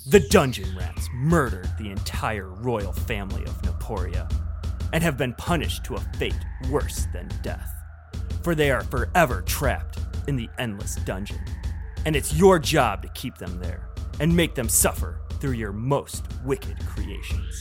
The Dungeon Rats murdered the entire royal family of Naporia and have been punished to a fate worse than death. For they are forever trapped in the endless dungeon. And it's your job to keep them there and make them suffer through your most wicked creations.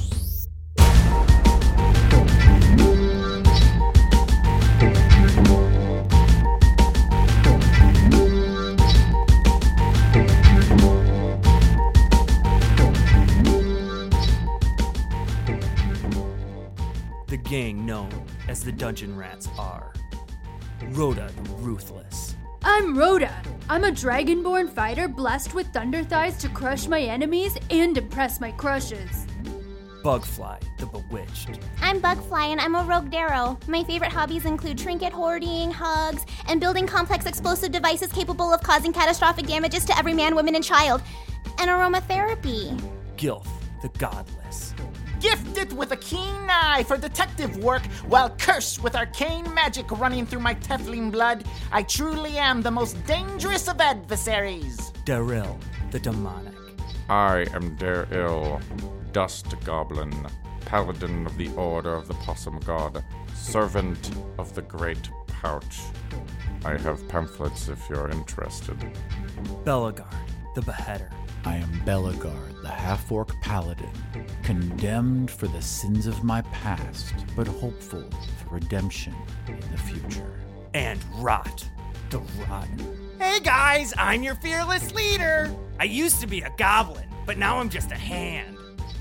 The gang known as the Dungeon Rats are Rhoda the Ruthless. I'm Rhoda. I'm a dragonborn fighter blessed with thunder thighs to crush my enemies and impress my crushes. Bugfly the Bewitched. I'm Bugfly and I'm a rogue Darrow. My favorite hobbies include trinket hoarding, hugs, and building complex explosive devices capable of causing catastrophic damages to every man, woman, and child. And aromatherapy. Gilf the Godless. Gifted with a keen eye for detective work while cursed with arcane magic running through my Teflin blood, I truly am the most dangerous of adversaries. Darrell the Demonic. I am Darrell, Dust Goblin, Paladin of the Order of the Possum God, Servant of the Great Pouch. I have pamphlets if you're interested. Belagard the Beheader. I am Belagard, the half-orc paladin, condemned for the sins of my past, but hopeful for redemption in the future. And Rot the Rotten. Hey guys, I'm your fearless leader. I used to be a goblin, but now I'm just a hand.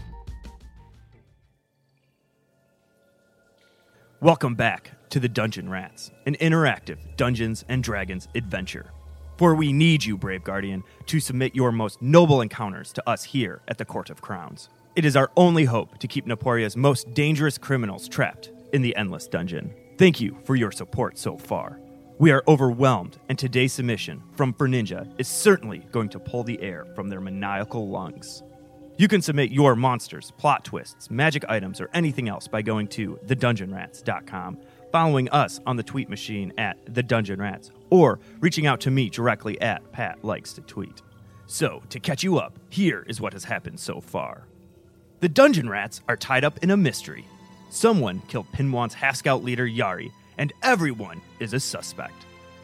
Welcome back to the Dungeon Rats, an interactive Dungeons & Dragons adventure. For we need you, Brave Guardian, to submit your most noble encounters to us here at the Court of Crowns. It is our only hope to keep Naporia's most dangerous criminals trapped in the Endless Dungeon. Thank you for your support so far. We are overwhelmed, and today's submission from Ferninja is certainly going to pull the air from their maniacal lungs. You can submit your monsters, plot twists, magic items, or anything else by going to thedungeonrats.com, following us on the tweet machine at thedungeonrats, or reaching out to me directly at Pat Likes to Tweet. So, to catch you up, here is what has happened so far. The Dungeon Rats are tied up in a mystery. Someone killed Pinwan's half-scout leader Yari, and everyone is a suspect.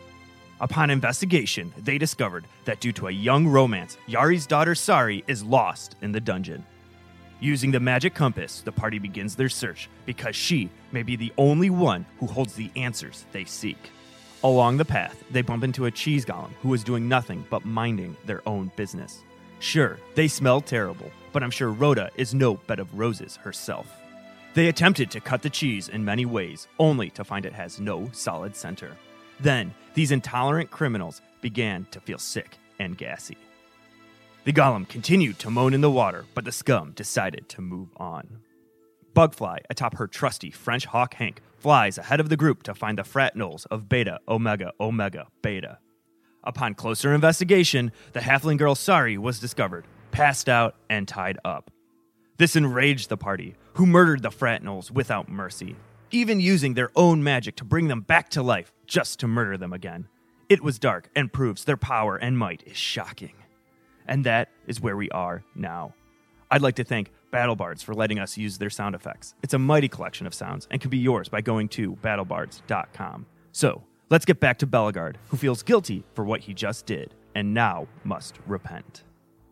Upon investigation, they discovered that due to a young romance, Yari's daughter Sari is lost in the dungeon. Using the magic compass, the party begins their search because she may be the only one who holds the answers they seek. Along the path, they bump into a cheese golem who is doing nothing but minding their own business. Sure, they smell terrible, but I'm sure Rhoda is no bed of roses herself. They attempted to cut the cheese in many ways, only to find it has no solid center. Then, these intolerant criminals began to feel sick and gassy. The golem continued to moan in the water, but the scum decided to move on. Bugfly, atop her trusty French hawk Hank, flies ahead of the group to find the frat gnolls of Beta Omega Omega Beta. Upon closer investigation, the halfling girl Sari was discovered, passed out, and tied up. This enraged the party, who murdered the frat gnolls without mercy, even using their own magic to bring them back to life just to murder them again. It was dark and proves their power and might is shocking. And that is where we are now. I'd like to thank BattleBards for letting us use their sound effects. It's a mighty collection of sounds and can be yours by going to battlebards.com. So, let's get back to Belagard, who feels guilty for what he just did and now must repent.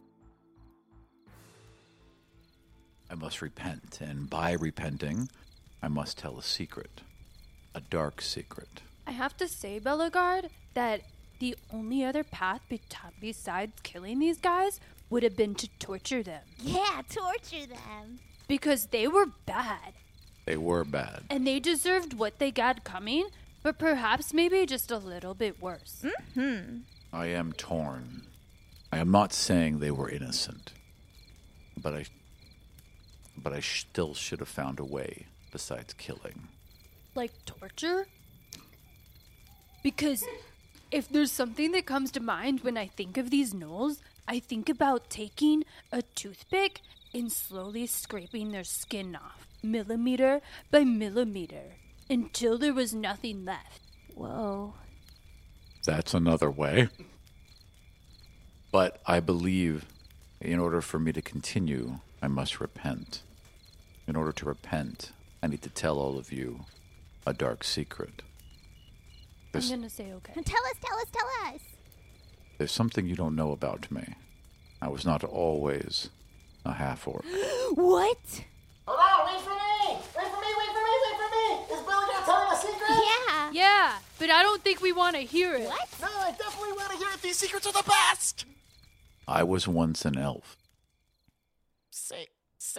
I must repent, and by repenting, I must tell a secret. A dark secret. I have to say, Belagard, that the only other path besides killing these guys would have been to torture them. Yeah, torture them. Because they were bad. They were bad. And they deserved what they got coming, but perhaps maybe just a little bit worse. Mm-hmm. I am torn. I am not saying they were innocent, but I still should have found a way besides killing. Like torture? Because if there's something that comes to mind when I think of these gnolls, I think about taking a toothpick and slowly scraping their skin off, millimeter by millimeter, until there was nothing left. Whoa. That's another way. But I believe In order for me to continue, I must repent. In order to repent, I need to tell all of you a dark secret. I'm gonna say okay. Tell us. There's something you don't know about me. I was not always a half-orc. What? Hold on, wait for me! Wait for me! Is Billy gonna tell me a secret? Yeah. Yeah, but I don't think we want to hear it. What? No, I definitely want to hear it. These secrets are the best! I was once an elf. Say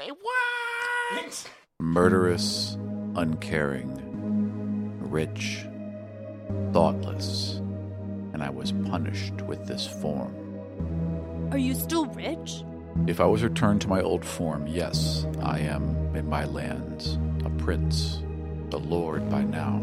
what? Murderous, uncaring, rich, thoughtless, and I was punished with this form. Are you still rich? If I was returned to my old form, yes, I am, in my lands, a prince, a lord by now.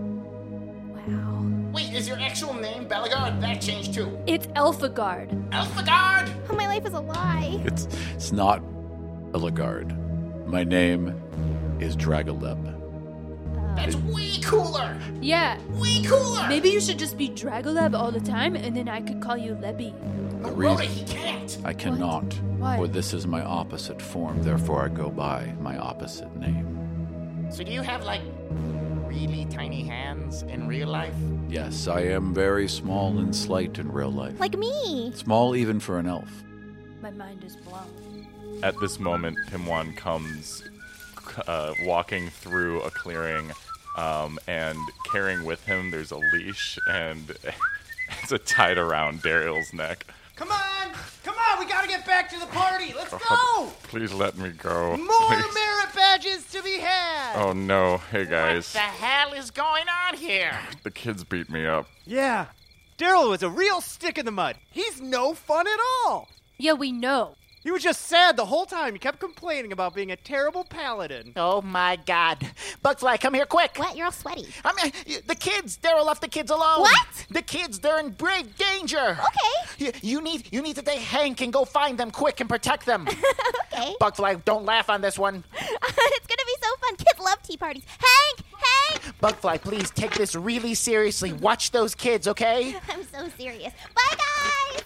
Wow. Wait, is your actual name Belagard? That changed too. It's Elfagard. Elfagard! Oh, my life is a lie. It's not Belagard. My name is Dragoleb. That's way cooler! Yeah. Way cooler! Maybe you should just be Dragoleb all the time, and then I could call you Lebby. No, The Rhoda, reason- he can't! I cannot, Why? for this is my opposite form, therefore I go by my opposite name. So do you have, like, really tiny hands in real life? Yes, I am very small and slight in real life. Like me. Small even for an elf. My mind is blown. At this moment, Pimwan comes walking through a clearing, and carrying with him there's a leash, and it's tied around Daryl's neck. Come on, we gotta get back to the party. Let's go. Please let me go. More Please. merit badges to be had. Oh no, hey What guys. the hell is going on here? The kids beat me up. Yeah, Daryl was a real stick in the mud. He's no fun at all. Yeah, we know. He was just sad the whole time. He kept complaining about being a terrible paladin. Oh my god. Bugfly, come here quick. What? You're all sweaty. I mean, the kids. Daryl left the kids alone. What? The kids, they're in great danger. Okay. You need to take Hank and go find them quick and protect them. Okay. Bugfly, don't laugh on this one. It's gonna be so fun. Kids love tea parties. Hank! Bugfly, please take this really seriously. Watch those kids, okay? I'm so serious. Bye, guys!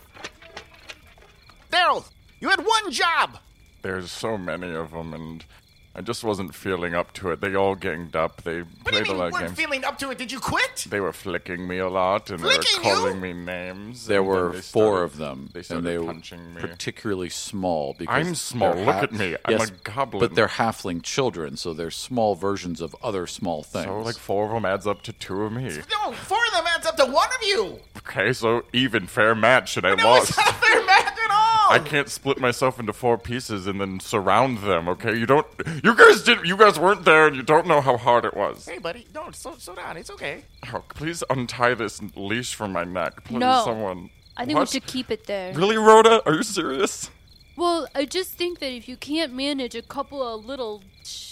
Daryl, you had one job. There's so many of them, and I just wasn't feeling up to it. They all ganged up. They What do played you a mean lot you of weren't games. feeling up to it? Did you quit? They were flicking me a lot, and Flicking they you? were calling me names. There and were then they four started- of them, They and started they were punching me. particularly small. Because I'm small. they're Look at me. I'm Yes, a goblin. But they're halfling children, so they're small versions of other small things. So, like, 4 of them adds up to 2 of me. No, 4 of them adds up to 1 of you. Okay, so even, fair match, and I No, lost. it's not fair math at all. I can't split myself into 4 pieces and then surround them, okay? You guys weren't there, and you don't know how hard it was. Hey, buddy, no, slow down. It's okay. Oh, please untie this leash from my neck. Please, No. someone. I think What? we should keep it there. Really, Rhoda? Are you serious? Well, I just think that if you can't manage a couple of little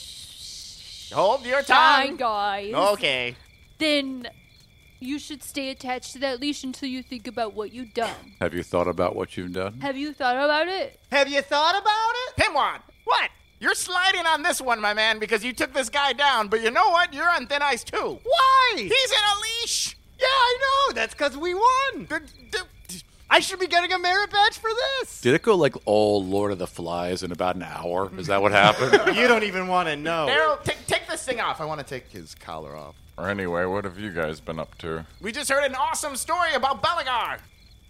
Hold your shy tongue. guys, Okay. then you should stay attached to that leash until you think about what you've done. Have you thought about what you've done? Have you thought about it? Have you thought about it? Pimwan, what? You're sliding on this one, my man, because you took this guy down, but you know what? You're on thin ice, too. Why? He's in a leash. Yeah, I know. That's because we won. I should be getting a merit badge for this. Did it go like all Lord of the Flies in about an hour? Is that what happened? You don't even want to know. Daryl, take this thing off. I want to take his collar off. Or anyway, what have you guys been up to? We just heard an awesome story about Belagard.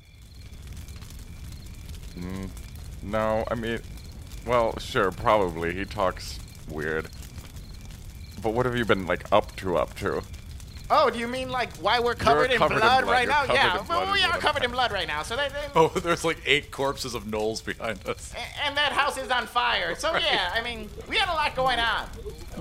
No, I mean, well, sure, probably. He talks weird. But what have you been, like, up to? Oh, do you mean like why we're covered in covered in blood blood. right You're now? covered Yeah, in blood well, we is are what I'm covered in blood right now. So Oh, there's like 8 corpses of gnolls behind us. and that house is on fire. So yeah, I mean, we had a lot going on.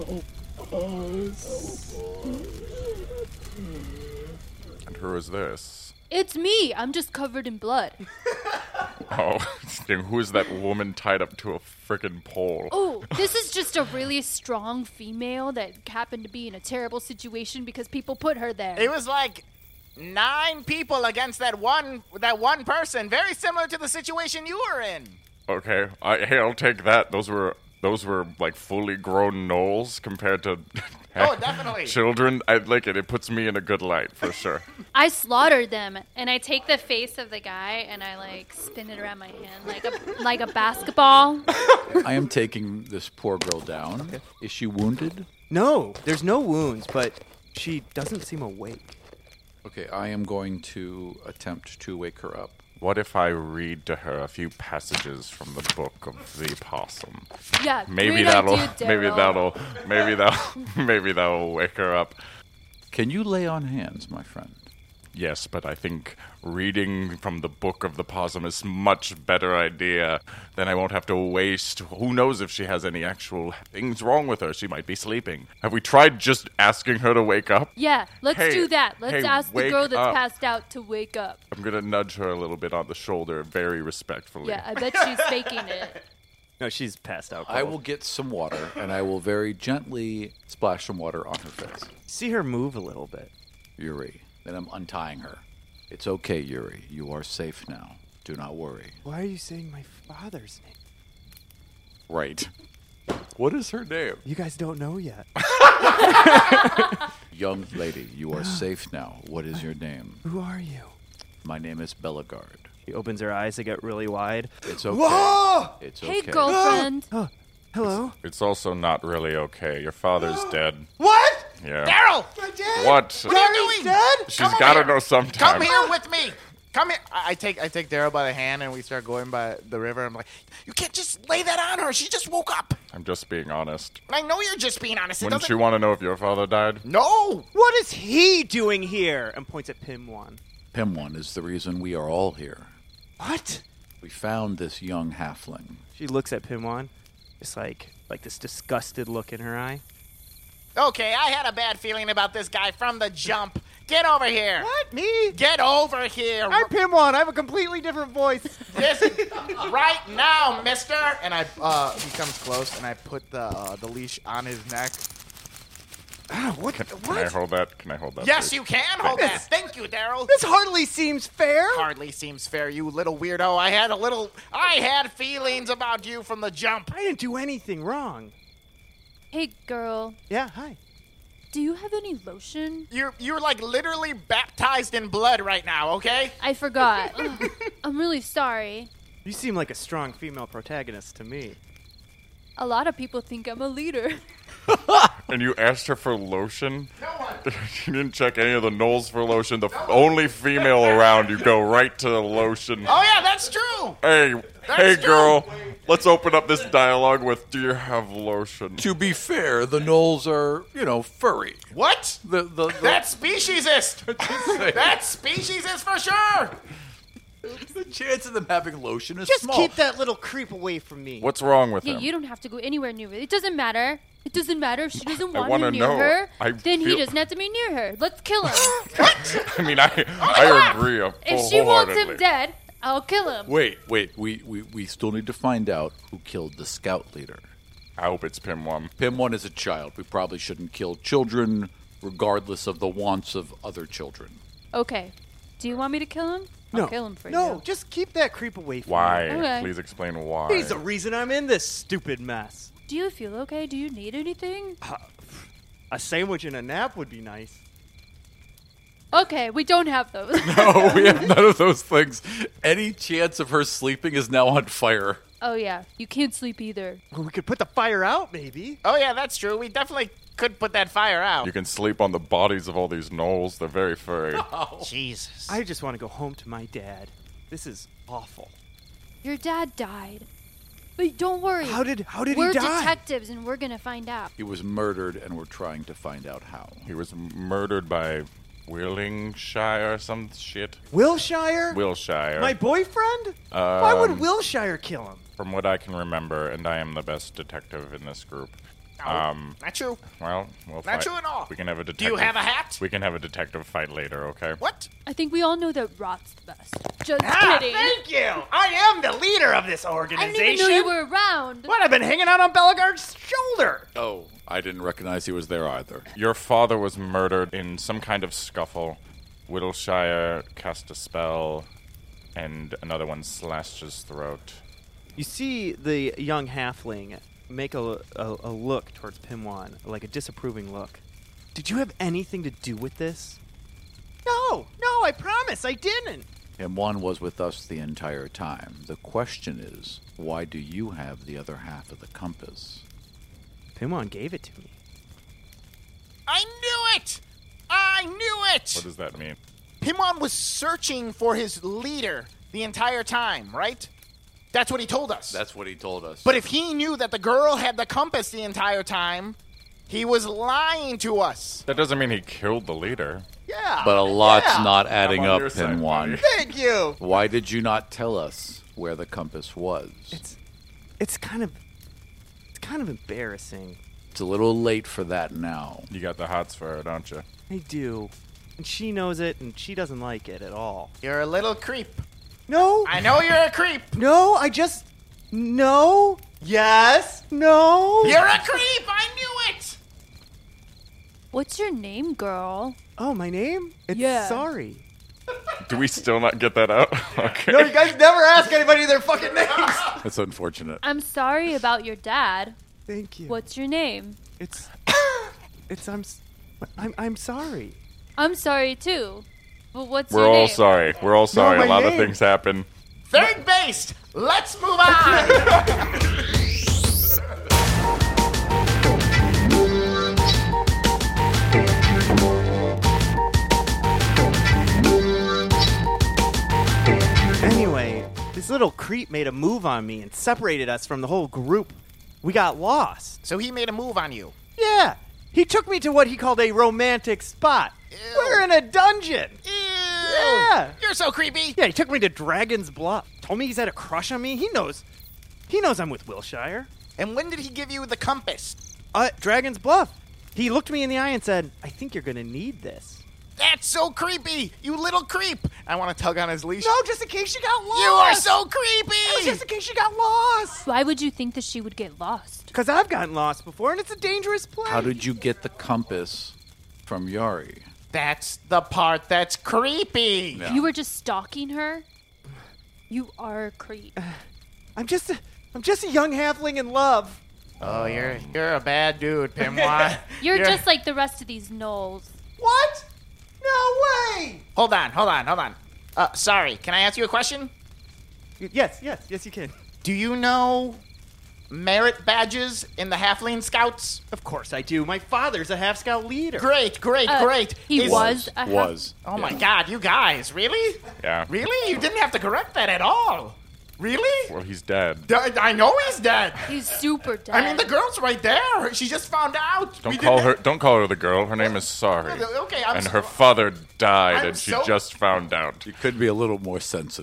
And who is this? It's me. I'm just covered in blood. Oh, who is that woman tied up to a frickin' pole? Oh, this is just a really strong female that happened to be in a terrible situation because people put her there. It was like 9 people against that one person, very similar to the situation you were in. Okay, hey, I'll take that. Those were those were like fully grown gnolls compared to Oh, definitely. children. I like it. It puts me in a good light for sure. I slaughtered them, and I take the face of the guy and I like spin it around my hand like a basketball. I am taking this poor girl down. Is she wounded? No, there's no wounds, but she doesn't seem awake. Okay, I am going to attempt to wake her up. What if I read to her a few passages from the book of the possum? Yeah, Maybe great that'll, idea, Daryl. maybe that'll wake her up. Can you lay on hands, my friend? Yes, but I think reading from the book of the possum is much better idea. Then I won't have to waste. Who knows if she has any actual things wrong with her? She might be sleeping. Have we tried just asking her to wake up? Yeah, let's Hey, do that. Let's hey, ask the wake girl that's up. passed out to wake up. I'm gonna nudge her a little bit on the shoulder, very respectfully. Yeah, I bet she's faking it. No, she's passed out. I cold. will get some water, and I will very gently splash some water on her face. see her move a little bit. Yuri. Then I'm untying her. It's okay, Yuri. You are safe now. Do not worry. Why are you saying my father's name? Right. What is her name? You guys don't know yet. Young lady, you are safe now. What is your name? Who are you? My name is Bellegarde. She opens her eyes to get really wide. It's okay. Whoa! It's Hey, okay. girlfriend. Hello? It's also not really okay. Your father's dead. What? Yeah. Daryl! What? What are you doing? dead? She's Come over gotta here. know sometime. Come here with me. Come here. I take Daryl by the hand and we start going by the river. I'm like, You can't just lay that on her. She just woke up. I'm just being honest. I know you're just being honest. It Wouldn't doesn't... you want to know if your father died? No. What is he doing here? And points at Pimwan. Pimwan is the reason we are all here. What? We found this young halfling. She looks at Pimwan. It's like this disgusted look in her eye. Okay, I had a bad feeling about this guy from the jump. Get over here. What? Me? Get over here. I'm Pimwan. I have a completely different voice. This right now, mister. and I he comes close and I put the leash on his neck. What? Can I hold that? Can I hold that? Yes, please? you can hold that. Thank you, Daryl. This hardly seems fair. Hardly seems fair, you little weirdo. I had feelings about you from the jump. I didn't do anything wrong. Hey, girl. Yeah, hi. Do you have any lotion? You're like literally baptized in blood right now, okay? I forgot. Ugh, I'm really sorry. You seem like a strong female protagonist to me. A lot of people think I'm a leader. And you asked her for lotion? No one. You didn't check any of the gnolls for lotion. The only female around, you go right to the lotion. Oh yeah, that's true. Hey, That's girl. Let's open up this dialogue with, do you have lotion? To be fair, the gnolls are, furry. What? The That's speciesist. That's speciesist for sure. the chance of them having lotion is Just small. keep that little creep away from me. What's wrong with Yeah, him? you don't have to go anywhere near her. It doesn't matter. It doesn't matter if she doesn't I want wanna him near know. her. I Then he feel- doesn't have to be near her. Let's kill him. I mean, I agree If she wants wholeheartedly. him dead, I'll kill him. Wait. We still need to find out who killed the scout leader. I hope it's Pimwam. Pimwan is a child. We probably shouldn't kill children, regardless of the wants of other children. Okay. Do you want me to kill him? I'll kill him for no, you. just keep that creep away from Why? me. Okay. Please explain why. He's the reason I'm in this stupid mess. Do you feel okay? Do you need anything? A sandwich and a nap would be nice. Okay, we don't have those. No, we have none of those things. Any chance of her sleeping is now on fire. Oh, yeah. You can't sleep either. Well, we could put the fire out, maybe. Oh yeah, that's true. We definitely could put that fire out. You can sleep on the bodies of all these gnolls. They're very furry. Jesus. I just want to go home to my dad. This is awful. Your dad died. But don't worry. How did We're he die? detectives, and we're going to find out. He was murdered, and we're trying to find out how. He was murdered by Willingshire or some shit. Wilshire? Wilshire. My boyfriend? Why would Wilshire kill him? From what I can remember, and I am the best detective in this group. Not true. Well, we'll Not fight. true at all. We can have a Do detective. you have a hat? We can have a detective fight later, okay? What? I think we all know that Rot's the best. Just Ah, kidding. thank you! I am the leader of this I organization. didn't even know you were around. What? I've been hanging out on Bellegarde's shoulder. Oh, I didn't recognize he was there either. Your father was murdered in some kind of scuffle. Whittleshire cast a spell, and another one slashed his throat. You see the young halfling make a look towards Pimwan, like a disapproving look. Did you have anything to do with this? No, I promise I didn't. Pimwan was with us the entire time. The question is, why do you have the other half of the compass? Pimwan gave it to me. I knew it! I knew it! What does that mean? Pimwan was searching for his leader the entire time, right? That's what he told us. That's what he told us. But if he knew that the girl had the compass the entire time, he was lying to us. That doesn't mean he killed the leader. Yeah. But a lot's not adding I'm on up, your side, Pimwan. buddy. Thank you. Why did you not tell us where the compass was? It's kind of embarrassing. It's a little late for that now. You got the hots for her, don't you? I do. And she knows it, and she doesn't like it at all. You're a little creep. No. I know you're a creep. No, I just... No. Yes. No. You're a creep. I knew it. What's your name, girl? Oh, my name? It's Yeah. Sorry. Do we still not get that out? Okay. No, you guys never ask anybody their fucking names. That's unfortunate. I'm sorry about your dad. Thank you. What's your name? It's I'm sorry. I'm sorry too. But what's We're your all name? sorry. We're all sorry. my A lot of name. things happen. Third base. Let's move on. Anyway, this little creep made a move on me and separated us from the whole group. We got lost. So he made a move on you. Yeah, he took me to what he called a romantic spot. Ew. We're in a dungeon. Ew. Yeah. You're so creepy. Yeah, he took me to Dragon's Bluff. Told me he's had a crush on me. He knows I'm with Wilshire. And when did he give you the compass? Dragon's Bluff. He looked me in the eye and said, I think you're going to need this. That's so creepy. You little creep. I want to tug on his leash. No, just in case you got lost. You are so creepy. Just in case you got lost. Why would you think that she would get lost? Because I've gotten lost before, and it's a dangerous place. How did you get the compass from Yari? That's the part that's creepy. Yeah. You were just stalking her? You are a creep. I'm just a young halfling in love. Oh, you're a bad dude, Pimwan. You're just like the rest of these gnolls. What? No way! Hold on. Sorry, can I ask you a question? Yes, you can. Do you know merit badges in the Halfling Scouts? Of course I do. My father's a half scout leader. Great. He Is- was a Was. Oh my God, you guys, really? Yeah. Really? You didn't have to correct that at all. Really? Well, he's dead. I know he's dead. He's super dead. I mean, the girl's right there. She just found out. Don't call her the girl. Her name is Sorry. Okay, I'm And so- her father died, I'm and she so- just found out. You could be a little more sensitive.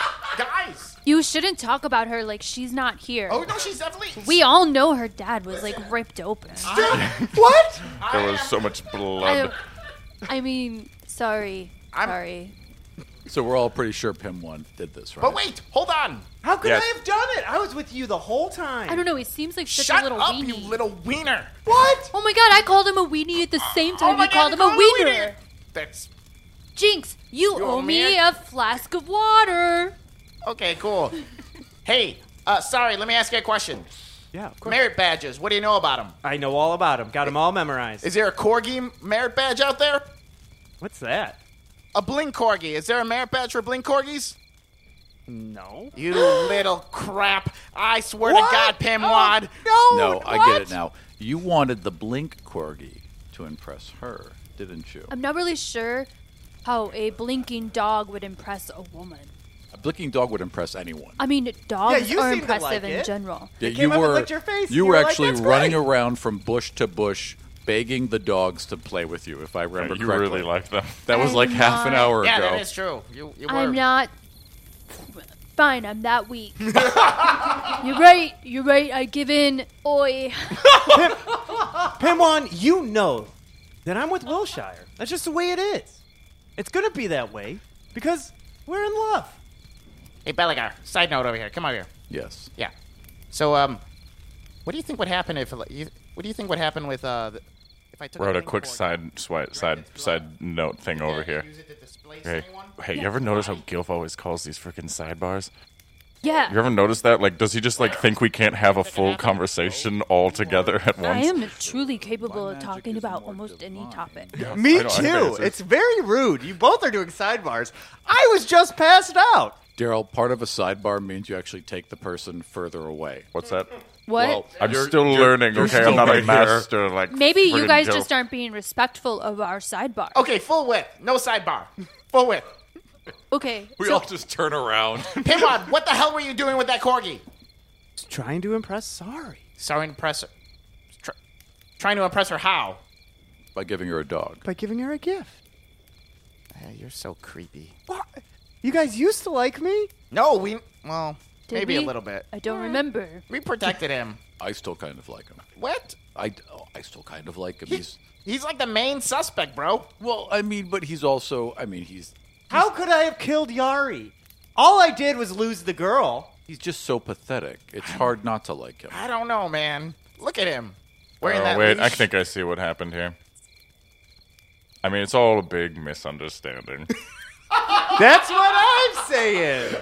Guys. You shouldn't talk about her like she's not here. Oh no, she's definitely. We all know her dad was like ripped open. What? There was so much blood. I mean, sorry. Sorry. So we're all pretty sure Pimwan did this, right? But wait, hold on. How could Yes. I have done it? I was with you the whole time. I don't know. He seems like such Shut a little up, weenie. you little wiener. What? Oh my god! I called him a weenie at the same time my you called God, him a you called him a wiener. weenie. That's Jinx, you You owe owe me me a flask of water. okay. Cool. Hey, sorry. Let me ask you a question. Yeah, of course. Merit badges. What do you know about them? I know all about them. Got them all memorized. Is there a corgi merit badge out there? What's that? A blink corgi. Is there a merit badge for blink corgis? No. You little crap. I swear to God, Pimwad. No, I get it now. You wanted the Blink Corgi to impress her, didn't you? I'm not really sure how a blinking dog would impress a woman. A blinking dog would impress anyone. I mean, dogs you are seem to impressive like in it. general. Yeah, came up and licked your face. You You were were like, actually "That's running great." around from bush to bush, begging the dogs to play with you, if I remember You correctly. really like them. That was like half an hour Yeah, ago. that is true. You were. I'm not. Fine, I'm that weak. You're right. I give in. Oi. Pimwan, you know that I'm with Wilshire. That's just the way it is. It's gonna be that way because we're in love. Hey, Belagar. Side note over here. Come over here. Yes. Yeah. So, what do you think would happen if? What do you think would happen with if I took? We're at a blink quick corgi? side note thing over Yeah, here. use it to displace Hey, anyone? hey, you ever notice how Gilf always calls these freaking sidebars Yeah. You ever notice that? Like, does he just like think we can't have a full conversation all together at once? I am truly capable of talking about almost any topic. Me I know, I think too. it's- It's very rude. You both are doing sidebars. I was just passed out. Daryl, part of a sidebar means you actually take the person further away. What's that? What? Well, I'm You're- still you're- learning. you're Okay, still I'm not right a here. master. Like Maybe you friggin' guys Joe. just aren't being respectful of our sidebar. Okay, full width. No sidebar. Full width. Okay. We so- all just turn around. Pinrod, what the hell were you doing with that corgi? Trying to impress Sorry. Sorry to impress her. Trying to impress her how? By giving her a dog. By giving her a gift. You're so creepy. What? You guys used to like me? No, Did maybe a we? little bit. I don't remember. We protected him. I still kind of like him. What? I still kind of like him. He's like the main suspect, bro. Well, I mean, but he's also, he's How could I have killed Yari? All I did was lose the girl. he's just so pathetic. It's hard not to like him. I don't know, man. Look at him. Wearing Oh, that wait, I leash. think I see what happened here. I mean, it's all a big misunderstanding. That's what I'm saying.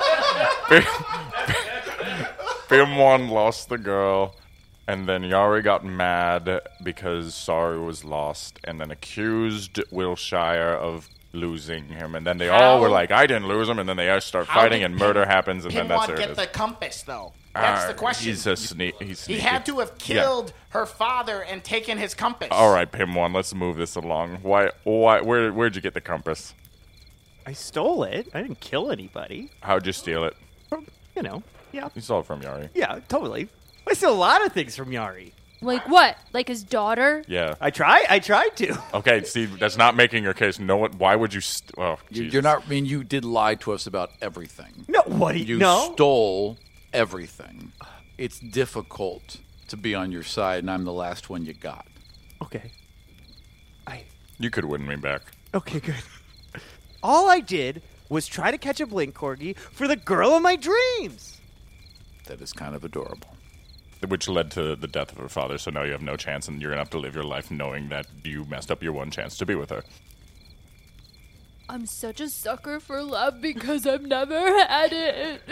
Bim1 lost the girl, and then Yari got mad because Sari was lost, and then accused Wilshire of losing him. And then they all were like, I didn't lose him, and then they start How fighting, did and murder happens, and then that's Pinrod where it get is. the compass, though? That's the question. He's a he's He sneaky. had to have killed her father and taken his compass. All right, Pim1, let's move this along. Where'd you get the compass? I stole it. I didn't kill anybody. How'd you steal it? You know. Yeah. You stole it from Yari. Yeah, totally. I steal a lot of things from Yari. Like what? Like his daughter? Yeah. I tried to. Okay, see, that's not making your case. No one. Why would you? You're not. I mean, you did lie to us about everything. No, what? You no. stole everything. It's difficult to be on your side, and I'm the last one you got. Okay. You could win me back. Okay, good. All I did was try to catch a blink corgi for the girl of my dreams. That is kind of adorable. Which led to the death of her father. So now you have no chance, and you're gonna have to live your life knowing that you messed up your one chance to be with her. I'm such a sucker for love because I've never had it.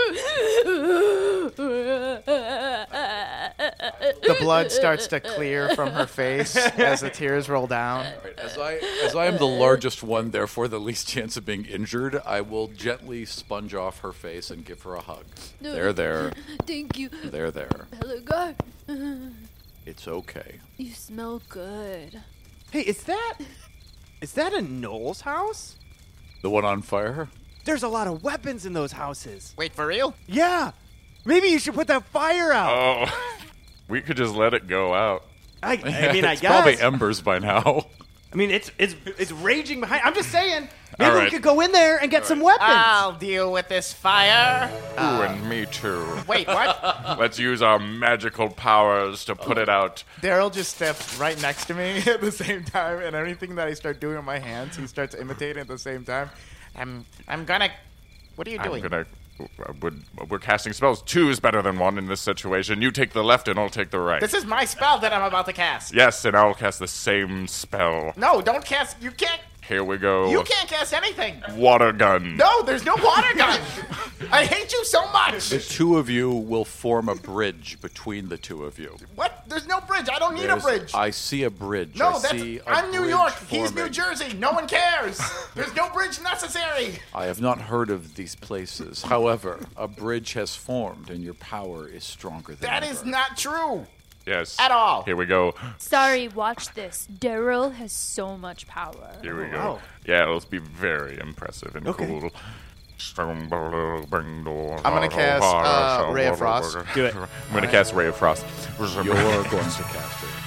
The blood starts to clear from her face as the tears roll down. As I am the largest one, therefore the least chance of being injured, I will gently sponge off her face and give her a hug. There. Thank you. There. Helga, It's okay. you smell good. Hey, is that a Knowles house? The one on fire? There's a lot of weapons in those houses. Wait, for real? Yeah. Maybe you should put that fire out. Oh, we could just let it go out. I mean, I It's guess. probably embers by now. I mean, it's raging behind. I'm just saying. Maybe All we right. could go in there and get some weapons. I'll deal with this fire. Ooh, and me too. Wait, what? Let's use our magical powers to put it out. Daryl just steps right next to me at the same time, and anything that I start doing with my hands, he starts imitating at the same time. I'm gonna. What are you doing? We're casting spells. 2 is better than 1 in this situation. You take the left, and I'll take the right. This is my spell that I'm about to cast. Yes, and I'll cast the same spell. No, don't cast. You can't. Here we go. You can't cast anything. Water gun. No, there's no water gun. I hate you so much. The two of you will form a bridge between the two of you. What? There's no bridge. I don't need a There's- bridge. I see a bridge. No, I see a I'm New bridge York. He's forming. New Jersey. No one cares. There's no bridge necessary. I have not heard of these places. However, a bridge has formed, and your power is stronger than That ever. is not true. Yes. At all. Here we go. Sorry, watch this. Daryl has so much power. Here we go. wow. Yeah, let's be very impressive and Okay. cool. I'm gonna cast Ray of Frost. Do it. I'm gonna cast Ray of Frost. You're going to cast it.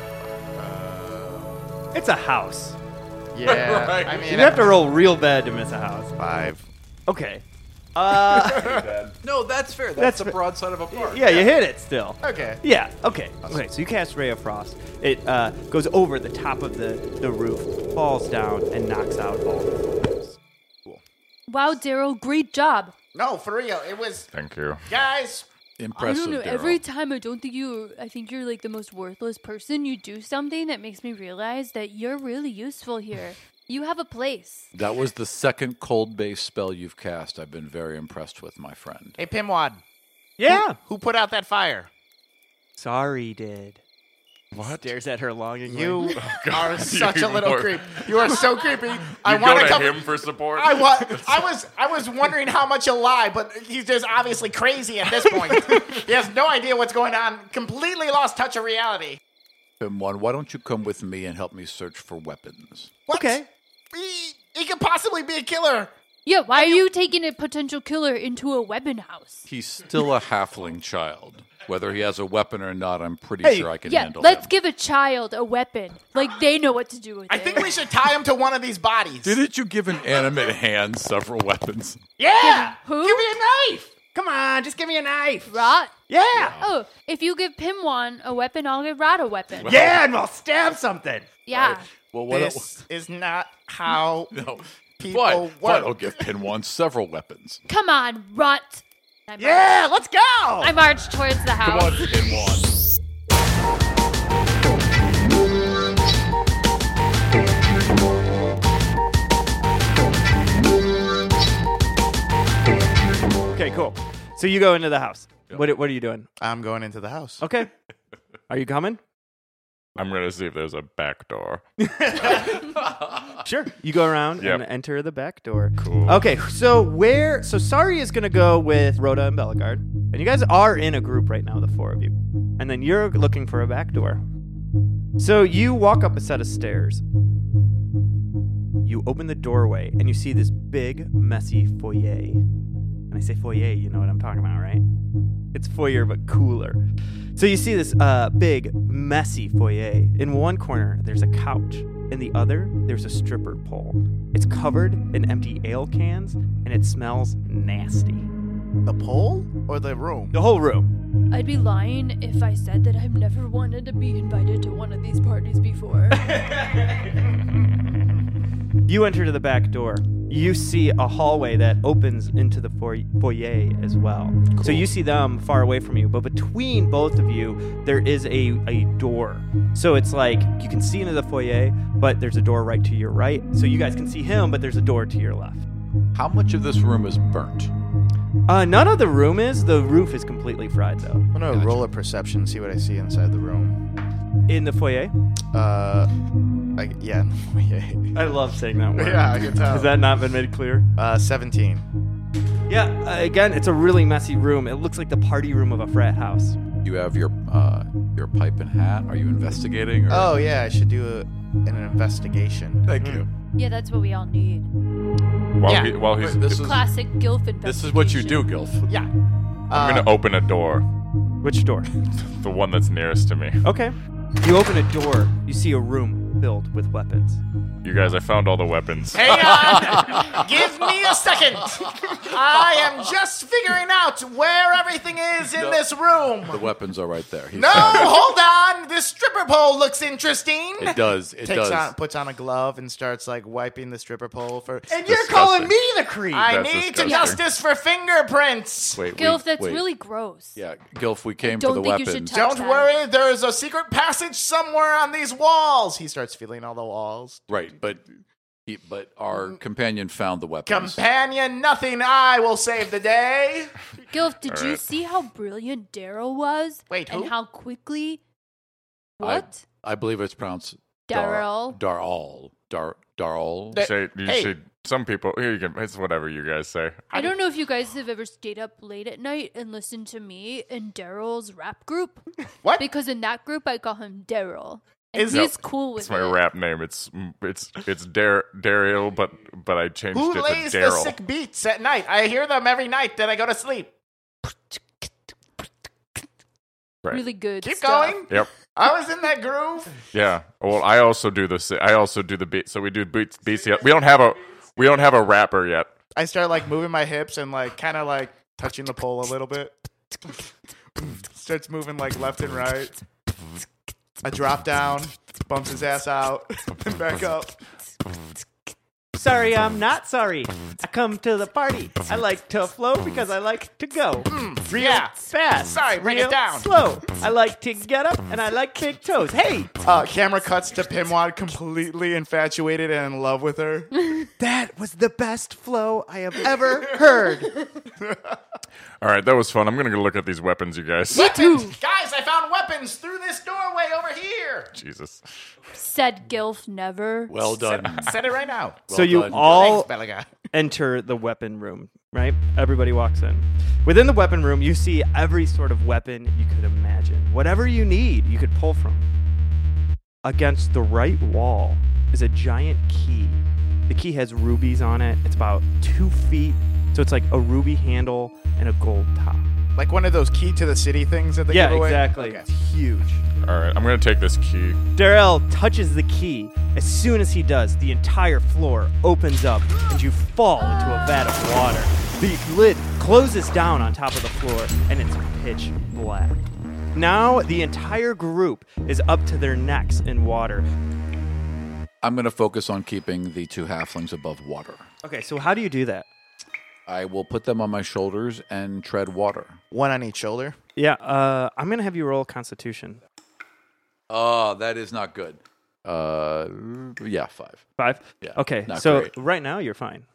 It's a house. Yeah, Right. I mean, You have to roll real bad to miss a house. 5. Okay. No, that's fair. That's That's the broadside of a park. Yeah, you hit it still. Okay. Yeah, okay. Okay, so you cast Ray of Frost. It goes over the top of the roof, falls down, and knocks out all the floors. Wow, Daryl, great job. No, for real. It was. Thank you. Guys, Impressive, I don't know. Daryl. Every time I think you're like the most worthless person. You do something that makes me realize that you're really useful here. You have a place. That was the second cold-based spell you've cast. I've been very impressed with, my friend. Hey, Pimwad. Yeah. Who put out that fire? Sorry, did. What? Stares at her longingly. You are such You a little more- creep. You are so creepy. I You want go to come. him for support? I was wondering how much he'll lie, but he's just obviously crazy at this point. He has no idea what's going on. Completely lost touch of reality. Pim1, why don't you come with me and help me search for weapons? What? Okay. He could possibly be a killer. Yeah, why are you taking a potential killer into a weapon house? He's still a halfling child. Whether he has a weapon or not, I'm pretty Hey, sure I can Yeah, handle let's him. give a child a weapon. Like, they know what to do with I it. think we should tie him to one of these bodies. Didn't you give an animate hand several weapons? Yeah. Who? Give me a knife. Come on, just give me a knife. Rot? Yeah. Oh, if you give Pimwan a weapon, I'll give Rot a weapon. Yeah, and we'll stab something. Yeah. Well, what This is not how no. people Fine, work. fine, I'll give Pin1 several weapons. Come on, Rot. Yeah, let's go. I march towards the Come house. on, Pin1. Okay, cool. So you go into the house. What are you doing? I'm going into the house. Okay. Are you coming? I'm going to see if there's a back door. Sure. You go around Yep. and enter the back door. Cool. Okay, so Sari is going to go with Rhoda and Bellegard. And you guys are in a group right now, the four of you. And then you're looking for a back door. So you walk up a set of stairs. You open the doorway and you see this big, messy foyer. And I say foyer, you know what I'm talking about, right? It's foyer, but cooler. So you see this big, messy foyer. In one corner, there's a couch. In the other, there's a stripper pole. It's covered in empty ale cans, and it smells nasty. The pole or the room? The whole room. I'd be lying if I said that I've never wanted to be invited to one of these parties before. You enter to the back door. You see a hallway that opens into the foyer as well. So you see them far away from you, but between both of you, there is a door. So it's like you can see into the foyer, but there's a door right to your right. So you guys can see him, but there's a door to your left. How much of this room is burnt? None of the room is. The roof is completely fried, though. I'm going to roll a perception, see what I see inside the room. In the foyer? Yeah, in the foyer. I love saying that word. Yeah, I can tell. Has that not been made clear? 17. Yeah, again, it's a really messy room. It looks like the party room of a frat house. You have your pipe and hat. Are you investigating? Or? Oh, yeah, I should do an investigation. Thank you. Yeah, that's what we all need. While he's, This is Classic Gilf investigation. this is what you do, Gilf. Yeah. I'm going to open a door, Which door? the one that's nearest to me. Okay. You open a door. You see a room filled with weapons. You guys, I found all the weapons. Hang on! Give me a second! I am just figuring out where everything is in this room. The weapons are right there. He's No, found it. hold on! This stripper pole looks interesting. It does. It does. Puts on a glove and starts like wiping the stripper pole for. And you're Disgusting. calling me the creep. I That's need disgusting. justice for fingerprints. Wait, Gilf, that's wait. really gross. Yeah, Gilf, we came don't for the think you weapons. should touch Don't that. worry, there is a secret passage somewhere on these walls. He starts feeling all the walls. Right, but our companion found the weapons. Companion, nothing. I will save the day. Gilf, did you Alright. see how brilliant Daryl was? Wait, who? And how quickly... What? I believe it's pronounced Daryl. Darl. Some people, here you can, it's whatever you guys say. I don't know if you guys have ever stayed up late at night and listened to me and Daryl's rap group. What? Because in that group, I call him Daryl. And Is- he's cool with It's my it. rap name. It's Daryl, but I changed Who it to lays the Daryl. sick beats at night? I hear them every night that I go to sleep. Right. Really good Keep stuff. going. Yep. I was in that groove. Yeah. Well, I also do the beat. So we do beats. We don't have a rapper yet. I start like moving my hips and like kind of like touching the pole a little bit. Starts moving like left and right. I drop down, bumps his ass out, and back up. Sorry, I'm not sorry. I come to the party. I like to flow because I like to go. Real fast. Sorry, bring real it down. Slow. I like to get up and I like big toes. Hey, Camera cuts to Pinwad completely infatuated and in love with her. that was the best flow I have ever heard. All right, that was fun. I'm going to go look at these weapons, you guys. Weapons! Guys, I found weapons through this doorway over here. Jesus. Said Gilf never. Well done. Said it right now. So you done. all Thanks, Belagar. enter the weapon room, right? Everybody walks in. Within the weapon room, you see every sort of weapon you could imagine. Whatever you need, you could pull from. Against the right wall is a giant key. The key has rubies on it. It's about 2 feet. So it's like a ruby handle and a gold top. Like one of those key to the city things that they give away? Exactly. Okay. It's huge. All right, I'm going to take this key. Darrell touches the key. As soon as he does, the entire floor opens up and you fall into a vat of water. The lid closes down on top of the floor and it's pitch black. Now the entire group is up to their necks in water. I'm going to focus on keeping the 2 halflings above water. Okay, so how do you do that? I will put them on my shoulders and tread water. One on each shoulder. Yeah, I'm going to have you roll Constitution. Oh, that is not good. Yeah, 5. 5? Yeah, Okay, not so great. right now you're fine.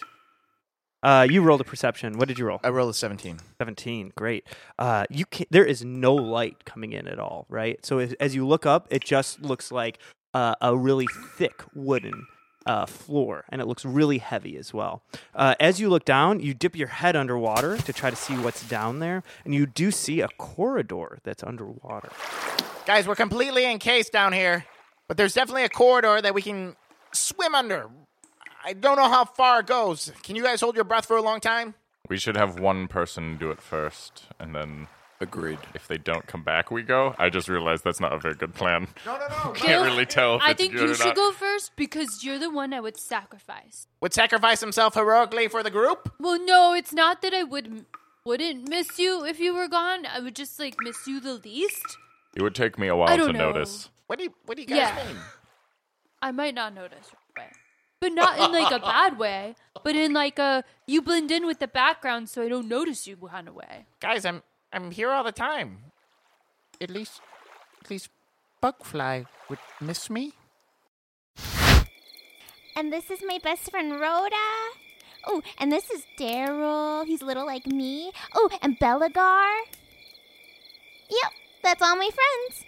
Right. You rolled a perception. What did you roll? I rolled a 17. 17. Great. There is no light coming in at all, right? So as you look up, it just looks like a really thick wooden floor, and it looks really heavy as well. As you look down, you dip your head underwater to try to see what's down there, and you do see a corridor that's underwater. Guys, we're completely encased down here, but there's definitely a corridor that we can swim under. I don't know how far it goes. Can you guys hold your breath for a long time? We should have one person do it first, and then Agreed. if they don't come back, we go. I just realized that's not a very good plan. No. Can't really tell if I it's think good you or should not. go first because you're the one I would sacrifice. Would sacrifice himself heroically for the group? Well, no, it's not that I wouldn't miss you if you were gone. I would just miss you the least. It would take me a I while don't to know. notice. What do you guys Yeah. mean? I might not notice right away. But not in a bad way, but in you blend in with the background so I don't notice you kind of way. Guys, I'm here all the time. At least Bugfly would miss me. And this is my best friend Rhoda. Oh, and this is Daryl. He's a little like me. Oh, and Belagar. Yep, that's all my friends.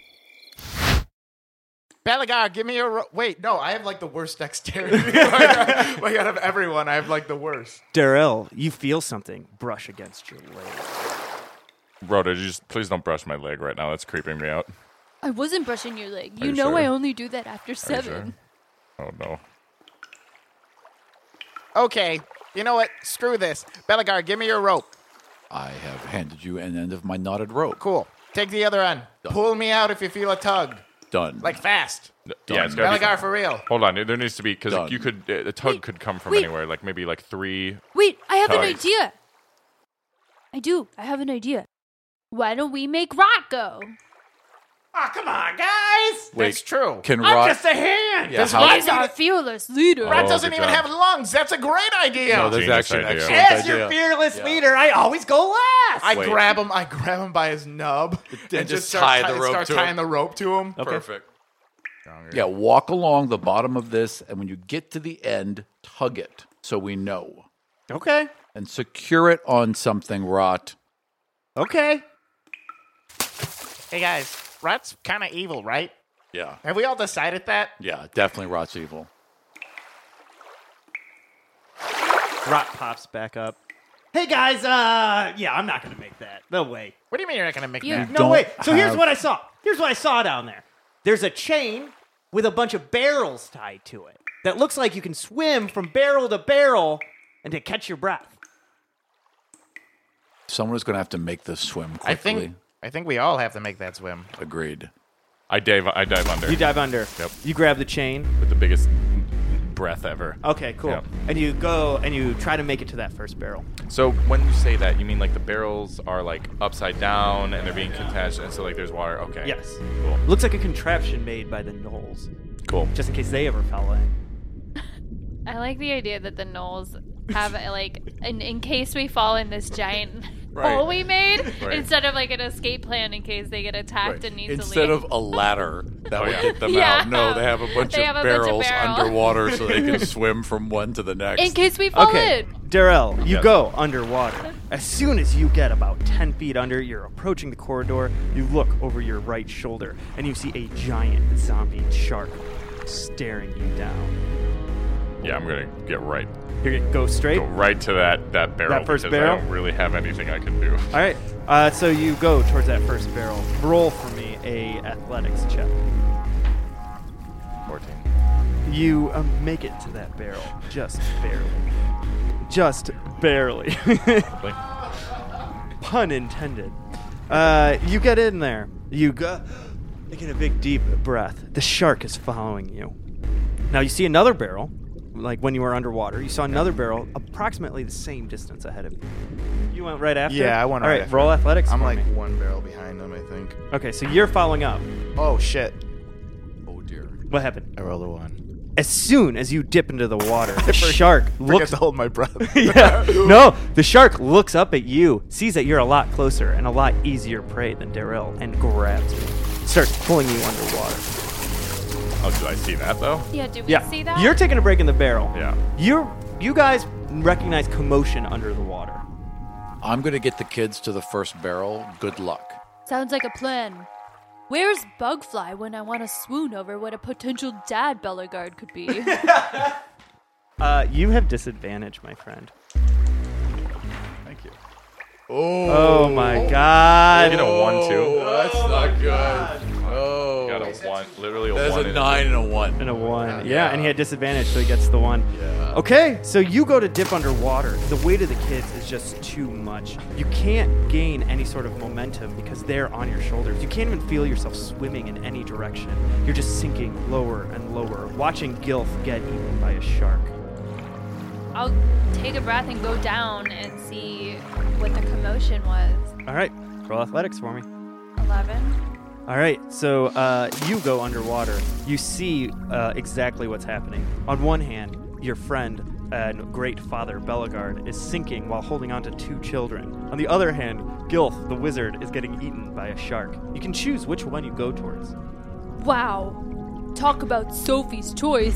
Belagar, give me your... Wait, no, I have like the worst dexterity. Like out of everyone, I have like the worst. Darrell, you feel something brush against your leg. Rhoda, please don't brush my leg right now. That's creeping me out. I wasn't brushing your leg. Are You you know sure? I only do that after Are you 7. sure? Oh, no. Okay, you know what? Screw this. Belagar, give me your rope. I have handed you an end of my knotted rope. Cool. Take the other end. Done. Pull me out if you feel a tug. Done. Like fast. Yeah, it's gotta be... Belagar, for real. Hold on, there needs to be, because Done. you could, a tug could come from wait. anywhere, maybe 3. Wait, I have an Tugs. idea. I do. I have an idea. Why don't we make Rot go? Oh, come on, guys. Wait, That's true. Can I'm Rot... just a hand. Yeah, Does how- He's our fearless leader. Rat Oh, doesn't good even job. have lungs. That's a great idea. No, that's Genius actually an idea. excellent As idea. your fearless leader, I always go last. I Wait. grab him by his nub and just start tie the rope start to tying him. the rope to him. Perfect. Yeah, walk along the bottom of this, and when you get to the end, tug it so we know. Okay. And secure it on something, Rot. Okay. Hey, guys. Rat's kind of evil, right? Yeah. Have we all decided that? Yeah, definitely Rot's evil. Rot pops back up. Hey guys, yeah, I'm not gonna make that. No way. What do you mean you're not going to make You- that? No Don't way. So here's have- what I saw. Here's what I saw down there. There's a chain with a bunch of barrels tied to it that looks like you can swim from barrel to barrel and to catch your breath. Someone is going to have to make this swim I quickly. think we all have to make that swim. Agreed. I dive under. You dive under. Yep. You grab the chain. With the biggest breath ever. Okay, cool. Yep. And you go and you try to make it to that first barrel. So when you say that, you mean the barrels are upside down and they're being attached, and so there's water. Okay. Yes. Cool. Looks like a contraption made by the gnolls, Cool. just in case they ever fell in. I like the idea that the gnolls have like, in case we fall in this giant hole we made, instead of like an escape plan in case they get attacked and need to leave. Instead of a ladder that would get them out, no, they have a bunch of barrels underwater so they can swim from one to the next. In case we fall in. Darrell, you go underwater. As soon as you get about 10 feet under, you're approaching the corridor. You look over your right shoulder, and you see a giant zombie shark staring you down. Yeah, I'm gonna get right. You're gonna go straight? Go right to that barrel. That first because barrel? I don't really have anything I can do. All right. So you go towards that first barrel. Roll for me a athletics check. 14. You make it to that barrel just barely. Just barely. Pun intended. You get in there. You get a big deep breath. The shark is following you. Now you see another barrel. Like when you were underwater, you saw another barrel approximately the same distance ahead of you. You went right after? Yeah, I went right after. Roll athletics. I'm for like me. one barrel behind them, I think. Okay, so you're following up. Oh, shit. Oh, dear. What happened? I rolled a 1. As soon as you dip into the water, the shark Forget looks to hold my breath. yeah. No, the shark looks up at you, sees that you're a lot closer and a lot easier prey than Darrell, and grabs you. Starts pulling you underwater. Oh, did I see that though? Yeah, did we see that? You're taking a break in the barrel. Yeah. You guys recognize commotion under the water. I'm going to get the kids to the first barrel. Good luck. Sounds like a plan. Where's Bugfly when I want to swoon over what a potential dad Bellegarde could be? You have disadvantage, my friend. Thank you. Oh my God. You get a 1 too. That's not good. Oh. Got a 1. Literally a 1. That's a 9 and a 1. And a 1. Yeah, and he had disadvantage, so he gets the 1. Yeah. Okay, so you go to dip underwater. The weight of the kids is just too much. You can't gain any sort of momentum because they're on your shoulders. You can't even feel yourself swimming in any direction. You're just sinking lower and lower, watching Gilf get eaten by a shark. I'll take a breath and go down and see what the commotion was. All right, roll athletics for me. 11. All right, so you go underwater. You see exactly what's happening. On one hand, your friend and great father Bellegarde is sinking while holding on to 2 children. On the other hand, Gilf, the wizard, is getting eaten by a shark. You can choose which one you go towards. Wow. Talk about Sophie's choice.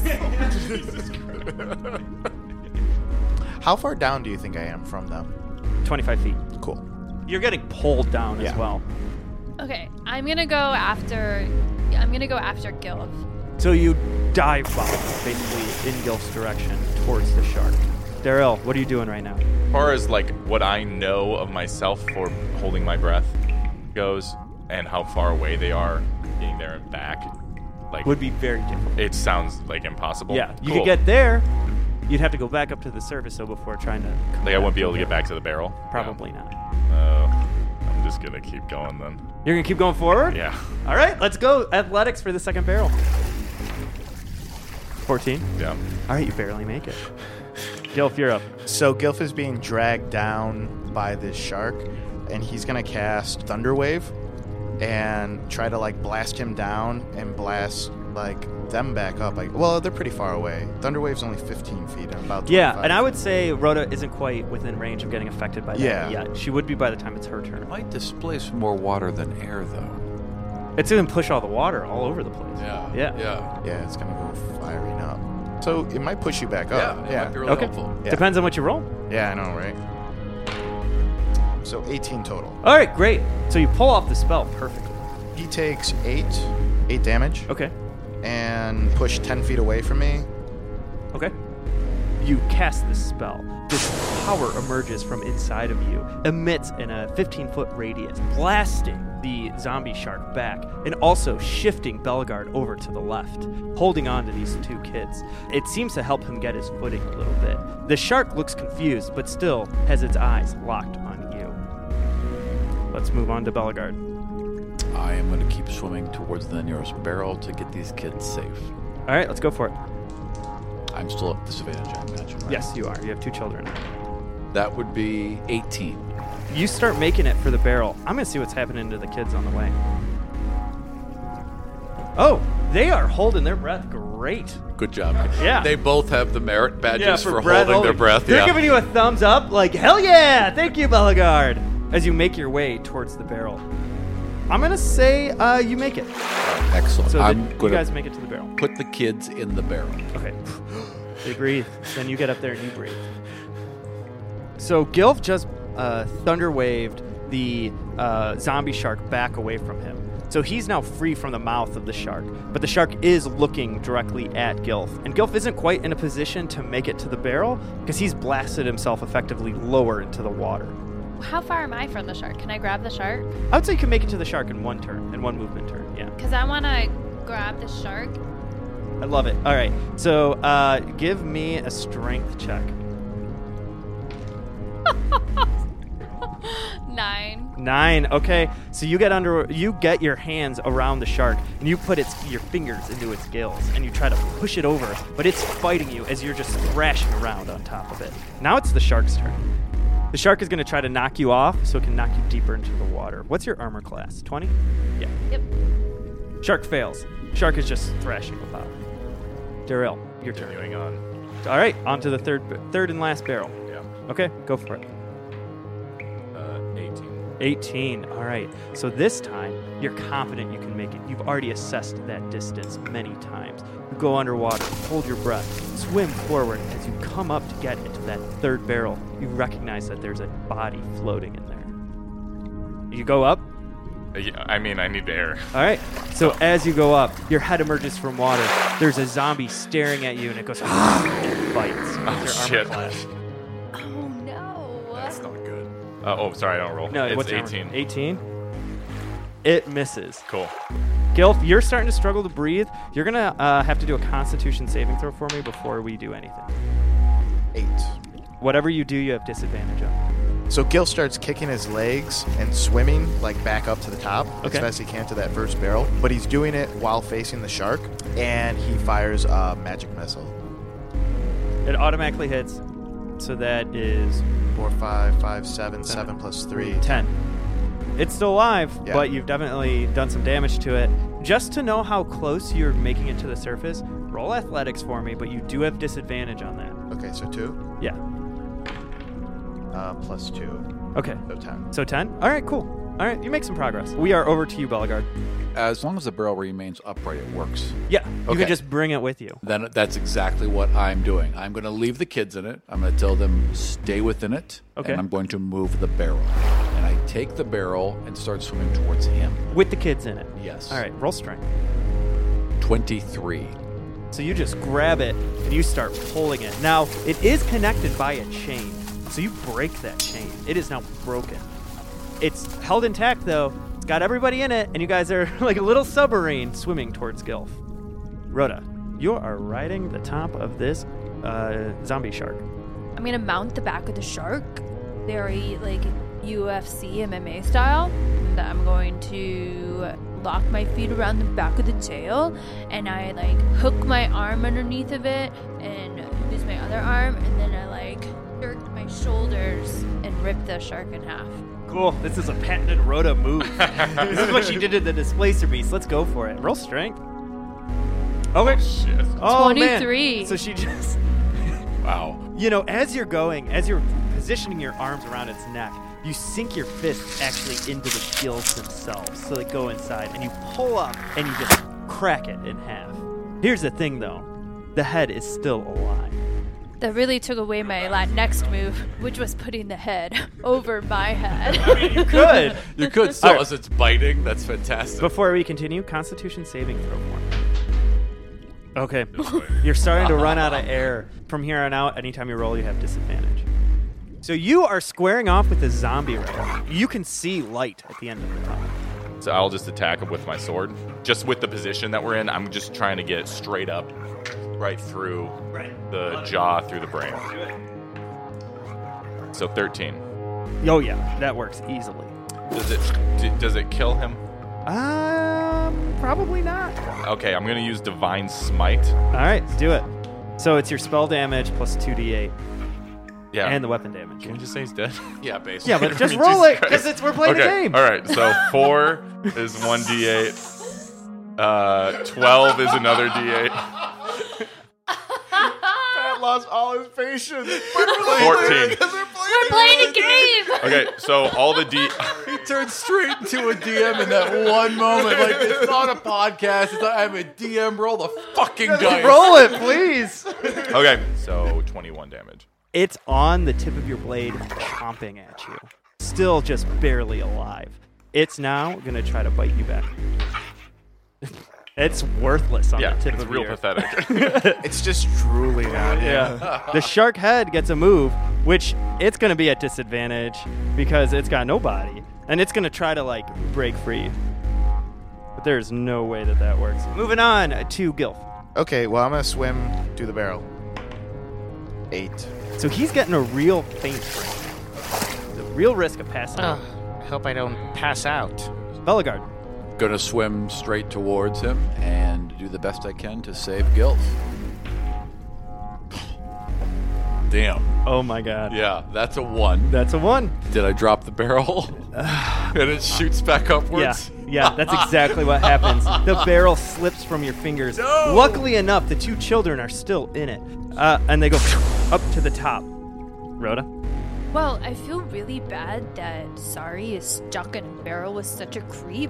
How far down do you think I am from them? 25 feet. Cool. You're getting pulled down as well. Okay, I'm gonna go after Gilf. So you dive bomb, basically, in Gilf's direction towards the shark. Darrell, what are you doing right now? As far as like what I know of myself for holding my breath goes, and how far away they are getting there and back, like Would be very difficult. it sounds like impossible. Yeah, you Cool. could get there. You'd have to go back up to the surface, though, before trying to come Like I back wouldn't be able from to get there. back to the barrel. Probably not. I'm just gonna keep going then. You're going to keep going forward? Yeah. All right, let's go. Athletics for the second barrel. 14. Yeah. All right, you barely make it. Gilf, you're up. So Gilf is being dragged down by this shark, and he's going to cast Thunderwave and try to, like, blast him down and blast, like, them back up. Like, well, they're pretty far away. Thunderwave's only 15 feet and about 25. Yeah, and I would say Rhoda isn't quite within range of getting affected by that Yeah. yet. She would be by the time it's her turn. Might displace more water than air, though. It's going to push all the water all over the place. Yeah. Yeah. Yeah. Yeah, it's going to go firing up. So it might push you back up. It might be really Okay. helpful. Yeah. Depends on what you roll. Yeah, I know, right? So 18 total. All right, great. So you pull off the spell perfectly. He takes 8 damage Okay. and push 10 feet away from me. Okay. You cast this spell. This power emerges from inside of you, emits in a 15-foot radius, blasting the zombie shark back, and also shifting Bellegarde over to the left, holding on to these 2 kids. It seems to help him get his footing a little bit. The shark looks confused, but still has its eyes locked on you. Let's move on to Bellegarde. I am going to keep swimming towards the nearest barrel to get these kids safe. All right, let's go for it. I'm still at disadvantage, I imagine, right? Yes, you are. You have 2 children. That would be 18. You start making it for the barrel. I'm going to see what's happening to the kids on the way. Oh, They are holding their breath great. Good job. Yeah. They both have the merit badges for breath holding their breath. They're Yeah. giving you a thumbs up, like, hell yeah! Thank you, Bellegarde! As you make your way towards the barrel. I'm going to say you make it. Excellent. So I'm you going guys to make it to the barrel. put the kids in the barrel. Okay. They breathe. Then you get up there and you breathe. So Gilf just thunder waved the zombie shark back away from him. So he's now free from the mouth of the shark. But the shark is looking directly at Gilf. And Gilf isn't quite in a position to make it to the barrel because he's blasted himself effectively lower into the water. How far am I from the shark? Can I grab the shark? I would say you can make it to the shark in one turn, in one movement turn, yeah. Because I want to grab the shark. I love it. All right, so give me a strength check. 9. 9. Okay, so you get your hands around the shark and you put your fingers into its gills and you try to push it over, but it's fighting you as you're just thrashing around on top of it. Now it's the shark's turn. The shark is going to try to knock you off so it can knock you deeper into the water. What's your armor class? 20? Yeah. Yep. Shark fails. Shark is just thrashing about. Darrell, your turn. Continuing on. All right, on to the third and last barrel. Yeah. Okay, go for it. 18. 18. All right. So this time, you're confident you can make it. You've already assessed that distance many times. You go underwater, hold your breath, swim forward. As you come up to get into that third barrel, you recognize that there's a body floating in there. You go up. Yeah, I mean, I need air. All right. So as you go up, your head emerges from water. There's a zombie staring at you, and it goes, and bites. What's your armor class? Oh, no. That's not good. Sorry, I don't roll. No, it's what's your 18. armor? 18? It misses. Cool. Gilf, you're starting to struggle to breathe. You're going to have to do a Constitution saving throw for me before we do anything. 8. Whatever you do, you have disadvantage on. So Gil starts kicking his legs and swimming like back up to the top as Okay. fast as he can to that first barrel. But he's doing it while facing the shark, and he fires a magic missile. It automatically hits, so that is 4, 5, 5, 7, 7 plus 3. 10. It's still alive, Yeah. but you've definitely done some damage to it. Just to know how close you're making it to the surface, roll athletics for me, but you do have disadvantage on that. Okay, so 2 Yeah. plus 2. Okay. So 10. So 10? All right, cool. All right, you make some progress. We are over to you, Bellegarde. As long as the barrel remains upright, it works. Yeah, you Okay. can just bring it with you. Then that's exactly what I'm doing. I'm going to leave the kids in it. I'm going to tell them stay within it. Okay. And I'm going to move the barrel. And I take the barrel and start swimming towards him. With the kids in it. Yes. All right, roll strength. 23. So you just grab it and you start pulling it. Now, it is connected by a chain. So you break that chain. It is now broken. It's held intact, though. It's got everybody in it, and you guys are like a little submarine swimming towards Gilf. Rhoda, you are riding the top of this zombie shark. I'm gonna mount the back of the shark, very like UFC MMA style. And I'm going to lock my feet around the back of the tail, and I like hook my arm underneath of it, and use my other arm, and then I like jerk my shoulders and rip the shark in half. Cool. This is a patented Rhoda move. This is what she did to the Displacer Beast. Let's go for it. Roll strength. Okay. Shit. Oh, 23. Man. So she just... Wow. You know, as you're positioning your arms around its neck, you sink your fists actually into the gills themselves, so they go inside, and you pull up, and you just crack it in half. Here's the thing, though. The head is still alive. That really took away my next move, which was putting the head over my head. I mean, you could. You could. So All right. as it's biting, that's fantastic. Before we continue, Constitution saving throw for me. Okay. You're starting to run out of air. From here on out, anytime you roll, you have disadvantage. So you are squaring off with the zombie right now. You can see light at the end of the tunnel. So I'll just attack him with my sword. Just with the position that we're in, I'm just trying to get it straight up, right through the jaw, through the brain. So 13. Oh yeah, that works easily. Does it kill him? Probably not. Okay, I'm gonna use Divine Smite. All right, do it. So it's your spell damage plus 2d8 Yeah. and the weapon damage. Can we just say he's dead? Yeah, basically. Yeah, but just I mean, roll Jesus it because Christ. we're playing the Okay, game. all right. So 4 is 1d8. 12 is another D8. Pat lost all his patience. 14. We're playing a game. Okay, so all the He turned straight into a DM in that one moment. Like, it's not a podcast. It's not, I'm a DM. Roll the fucking dice. Roll it, please. Okay, so 21 damage. It's on the tip of your blade, chomping at you. Still just barely alive. It's now going to try to bite you back. It's worthless on the tip it's of real your... pathetic. It's just drooling on you. Yeah. The shark head gets a move, which it's going to be at disadvantage because it's got no body. And it's going to try to, like, break free. But there's no way that works. Moving on to Gilf. Okay, well, I'm going to swim to the barrel. 8. So he's getting a real faint break. The real risk of passing out. I hope I don't pass out. Bellegarde. Gonna swim straight towards him and do the best I can to save Gilf. Damn. Oh my god. Yeah, that's a 1. That's a 1. Did I drop the barrel? And it shoots back upwards? Yeah, that's exactly what happens. The barrel slips from your fingers. No! Luckily enough, the 2 children are still in it. And they go up to the top. Rhoda? Well, I feel really bad that Sari is stuck in a barrel with such a creep.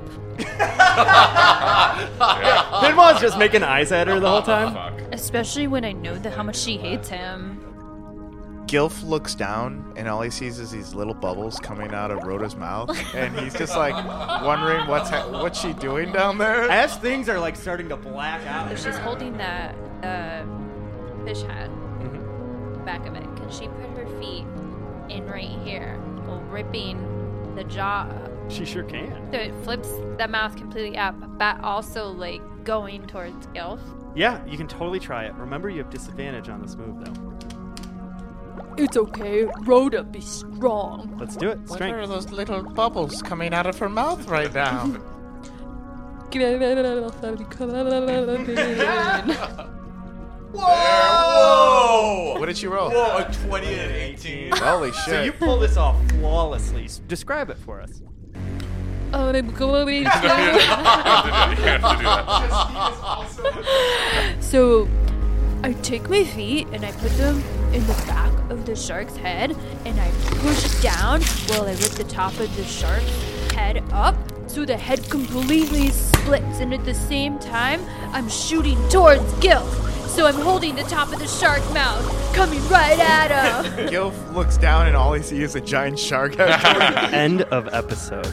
Pinball's just making eyes at her the whole time. Especially when I know how much she hates him. Gilf looks down, and all he sees is these little bubbles coming out of Rhoda's mouth. And he's just, like, wondering what's she doing down there? As things are, like, starting to black out. So she's holding that fish head. Back of it. Can she put her feet in right here while ripping the jaw up? She sure can. So it flips the mouth completely up, but also, like, going towards Gilf. Yeah, you can totally try it. Remember, you have disadvantage on this move, though. It's okay. Rhoda, be strong. Let's do it. What Strength. are those little bubbles coming out of her mouth right now? Whoa! What did you roll? Whoa, a 20 and an 18. Holy shit. So you pull this off flawlessly. Describe it for us. I'm going You have to do that. So I take my feet and I put them in the back of the shark's head and I push down while I rip the top of the shark's head up so the head completely splits, and at the same time I'm shooting towards Gilf. So I'm holding the top of the shark mouth, coming right at him. Gilf looks down, and all he sees is a giant shark head. End of episode.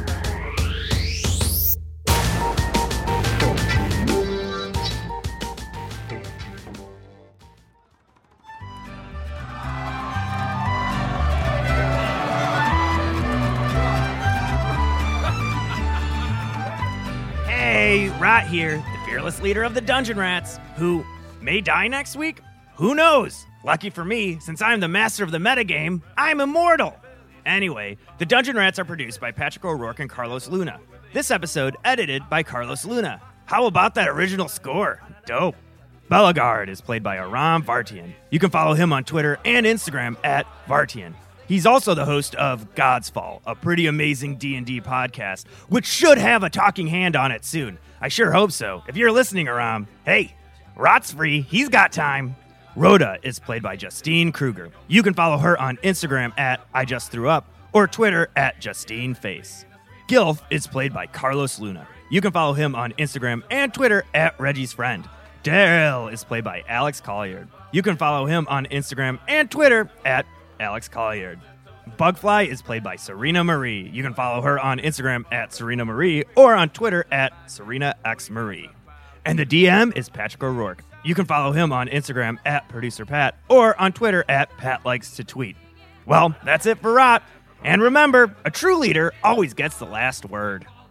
Hey, Rot here, the fearless leader of the Dungeon Rats, who may die next week? Who knows? Lucky for me, since I'm the master of the metagame, I'm immortal. Anyway, the Dungeon Rats are produced by Patrick O'Rourke and Carlos Luna. This episode edited by Carlos Luna. How about that original score? Dope. Bellegarde is played by Aram Vartian. You can follow him on Twitter and Instagram at Vartian. He's also the host of God's Fall, a pretty amazing D&D podcast, which should have a talking hand on it soon. I sure hope so. If you're listening, Aram, hey, Rot's free. He's got time. Rhoda is played by Justine Kruger. You can follow her on Instagram at IJustThewUp or Twitter at JustineFace. Gilf is played by Carlos Luna. You can follow him on Instagram and Twitter at Reggie's Friend. Daryl is played by Alex Colliard. You can follow him on Instagram and Twitter at Alex Colliard. Bugfly is played by Serena Marie. You can follow her on Instagram at Serena Marie or on Twitter at Serena X Marie. And the DM is Patrick O'Rourke. You can follow him on Instagram at Producer Pat or on Twitter at Pat Likes to Tweet. Well, that's it for Rot. And remember, a true leader always gets the last word.